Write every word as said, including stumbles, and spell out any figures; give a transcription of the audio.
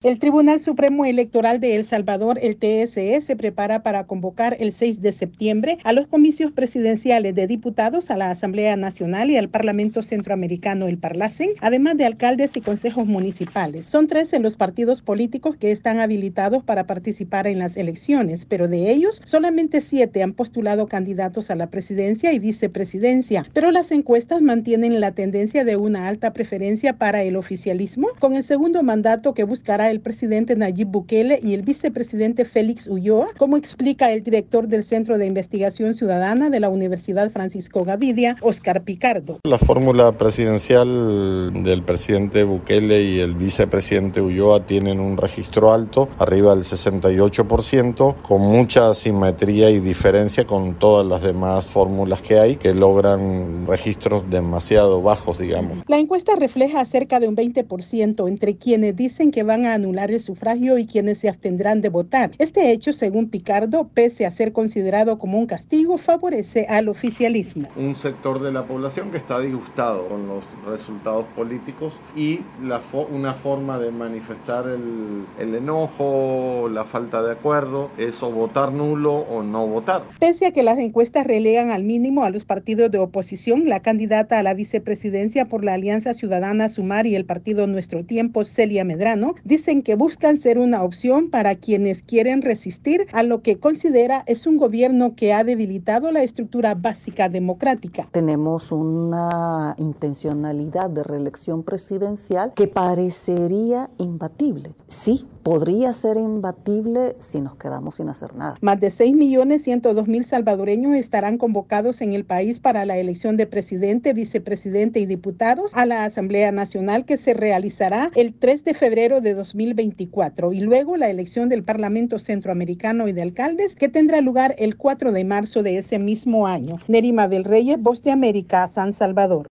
El Tribunal Supremo Electoral de El Salvador, el T S E, se prepara para convocar el seis de septiembre a los comicios presidenciales de diputados a la Asamblea Nacional y al Parlamento Centroamericano, el Parlacen, además de alcaldes y consejos municipales. Son trece los partidos políticos que están habilitados para participar en las elecciones, pero de ellos solamente siete han postulado candidatos a la presidencia y vicepresidencia. Pero las encuestas mantienen la tendencia de una alta preferencia para el oficialismo, con el segundo mandato que buscará el presidente Nayib Bukele y el vicepresidente Félix Ulloa, como explica el director del Centro de Investigación Ciudadana de la Universidad Francisco Gavidia, Oscar Picardo. La fórmula presidencial del presidente Bukele y el vicepresidente Ulloa tienen un registro alto, arriba del sesenta y ocho por ciento, con mucha asimetría y diferencia con todas las demás fórmulas que hay, que logran registros demasiado bajos, digamos. La encuesta refleja cerca de un veinte por ciento entre quienes dicen que van a anular el sufragio y quienes se abstendrán de votar. Este hecho, según Picardo, pese a ser considerado como un castigo, favorece al oficialismo. Un sector de la población que está disgustado con los resultados políticos y la fo- una forma de manifestar el, el enojo, la falta de acuerdo, es o votar nulo o no votar. Pese a que las encuestas relegan al mínimo a los partidos de oposición, la candidata a la vicepresidencia por la Alianza Ciudadana Sumar y el partido Nuestro Tiempo, Celia Medrano, dicen que buscan ser una opción para quienes quieren resistir a lo que considera es un gobierno que ha debilitado la estructura básica democrática. Tenemos una intencionalidad de reelección presidencial que parecería imbatible. Sí, podría ser imbatible si nos quedamos sin hacer nada. Más de seis millones ciento dos mil salvadoreños estarán convocados en el país para la elección de presidente, vicepresidente y diputados a la Asamblea Nacional, que se realizará el tres de febrero de dos mil veinticuatro, y luego la elección del Parlamento Centroamericano y de alcaldes, que tendrá lugar el cuatro de marzo de ese mismo año. Nerima del Reyes, Voz de América, San Salvador.